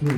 3.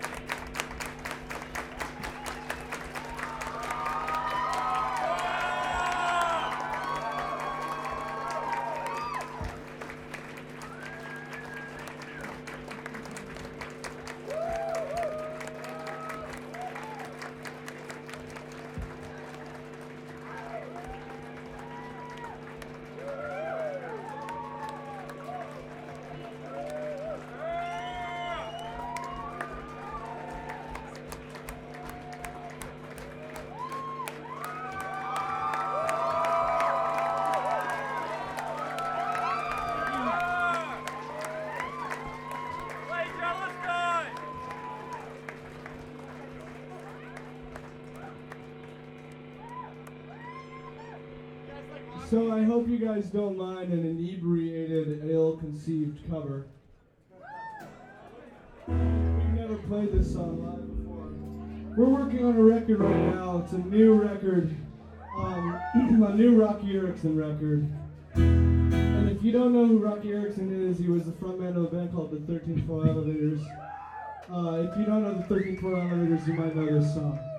So I hope you guys don't mind an inebriated, ill-conceived cover. We've never played this song live before. We're working on a record right now. It's a new record, a new Rocky Erickson record. And if you don't know who Rocky Erickson is, he was the frontman of a band called the 13th Floor Elevators. If you don't know the 13th Floor Elevators, you might know this song.